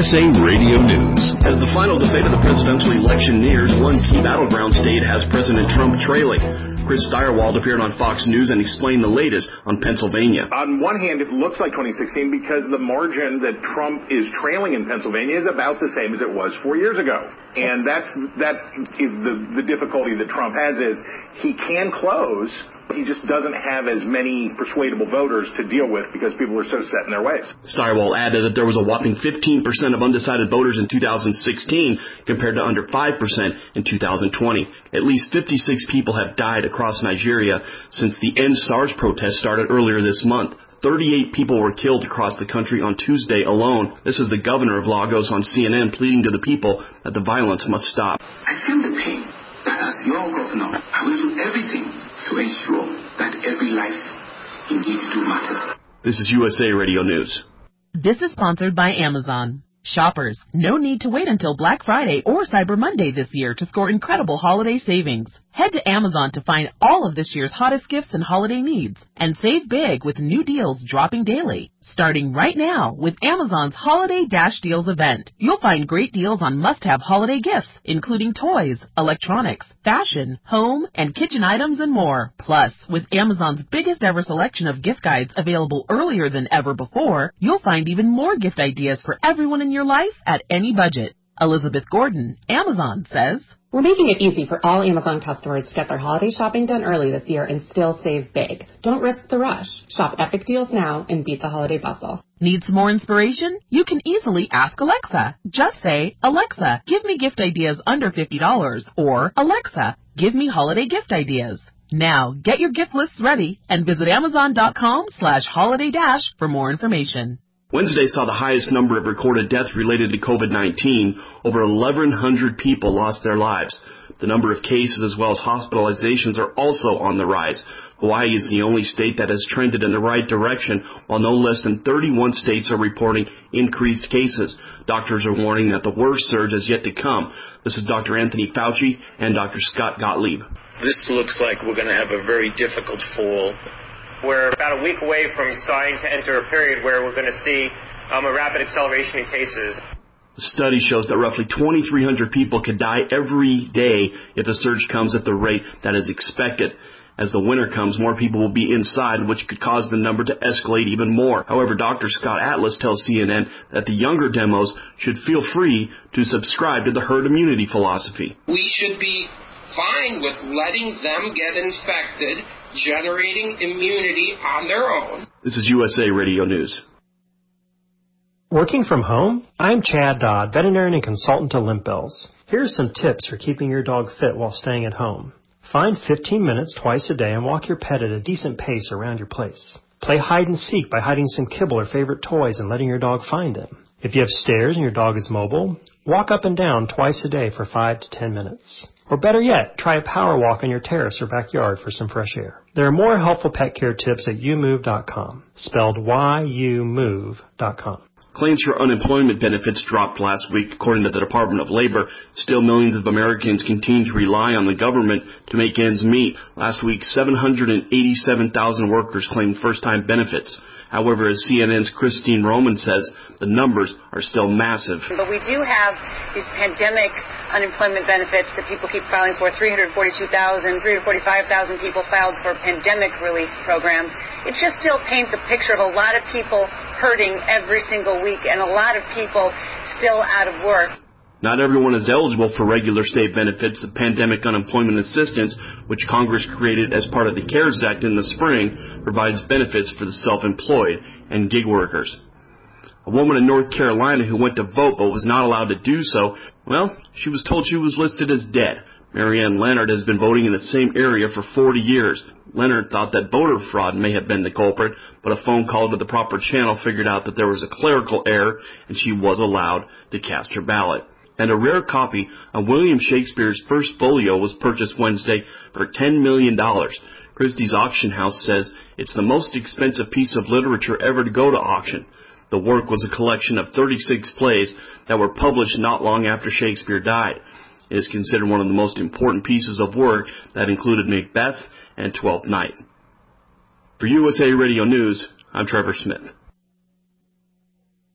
USA Radio News. As the final debate of the presidential election nears, one key battleground state has President Trump trailing. Chris Stirewalt appeared on Fox News and explained the latest on Pennsylvania. On one hand, it looks like 2016 because the margin that Trump is trailing in Pennsylvania is about the same as it was 4 years ago. And that is the difficulty that Trump has is he can close, but he just doesn't have as many persuadable voters to deal with because people are so set in their ways. Stirewalt added that there was a whopping 15% of undecided voters in 2016 compared to under 5% in 2020. At least 56 people have died across Nigeria since the End SARS protest started earlier this month. 38 people were killed across the country on Tuesday alone. This is the governor of Lagos on CNN pleading to the people that the violence must stop. I feel the pain that as your governor, I will do everything to ensure that every life indeed do matters. This is USA Radio News. This is sponsored by Amazon. Shoppers, no need to wait until Black Friday or Cyber Monday this year to score incredible holiday savings. Head to Amazon to find all of this year's hottest gifts and holiday needs and save big with new deals dropping daily. Starting right now with Amazon's Holiday Dash Deals event, you'll find great deals on must-have holiday gifts, including toys, electronics, fashion, home, and kitchen items and more. Plus, with Amazon's biggest ever selection of gift guides available earlier than ever before, you'll find even more gift ideas for everyone in your life at any budget. Elizabeth Gordon, Amazon, says, "We're making it easy for all Amazon customers to get their holiday shopping done early this year and still save big. Don't risk the rush. Shop Epic Deals now and beat the holiday bustle." Need some more inspiration? You can easily ask Alexa. Just say, "Alexa, give me gift ideas under $50," or "Alexa, give me holiday gift ideas." Now, get your gift lists ready and visit Amazon.com/holiday-dash for more information. Wednesday saw the highest number of recorded deaths related to COVID-19. Over 1,100 people lost their lives. The number of cases as well as hospitalizations are also on the rise. Hawaii is the only state that has trended in the right direction, while no less than 31 states are reporting increased cases. Doctors are warning that the worst surge is yet to come. This is Dr. Anthony Fauci and Dr. Scott Gottlieb. This looks like we're going to have a very difficult fall. We're about a week away from starting to enter a period where we're going to see a rapid acceleration in cases. The study shows that roughly 2,300 people could die every day if the surge comes at the rate that is expected. As the winter comes, more people will be inside, which could cause the number to escalate even more. However, Dr. Scott Atlas tells CNN that the younger demos should feel free to subscribe to the herd immunity philosophy. We should be fine with letting them get infected, generating immunity on their own. This is USA Radio News. Working from home? I'm Chad Dodd, veterinarian and consultant to Limp Bills. Here are some tips for keeping your dog fit while staying at home. Find 15 minutes twice a day and walk your pet at a decent pace around your place. Play hide and seek by hiding some kibble or favorite toys and letting your dog find them. If you have stairs and your dog is mobile, walk up and down twice a day for 5 to 10 minutes. Or better yet, try a power walk on your terrace or backyard for some fresh air. There are more helpful pet care tips at youmove.com, spelled youmove.com. Claims for unemployment benefits dropped last week, according to the Department of Labor. Still, millions of Americans continue to rely on the government to make ends meet. Last week, 787,000 workers claimed first-time benefits. However, as CNN's Christine Roman says, the numbers are still massive. But we do have these pandemic unemployment benefits that people keep filing for. 345,000 people filed for pandemic relief programs. It just still paints a picture of a lot of people hurting every single week and a lot of people still out of work. Not everyone is eligible for regular state benefits. The Pandemic Unemployment Assistance, which Congress created as part of the CARES Act in the spring, provides benefits for the self-employed and gig workers. A woman in North Carolina who went to vote but was not allowed to do so, well, she was told she was listed as dead. Marianne Leonard has been voting in the same area for 40 years. Leonard thought that voter fraud may have been the culprit, but a phone call to the proper channel figured out that there was a clerical error and she was allowed to cast her ballot. And a rare copy of William Shakespeare's first folio was purchased Wednesday for $10 million. Christie's Auction House says it's the most expensive piece of literature ever to go to auction. The work was a collection of 36 plays that were published not long after Shakespeare died. It is considered one of the most important pieces of work that included Macbeth and Twelfth Night. For USA Radio News, I'm Trevor Smith.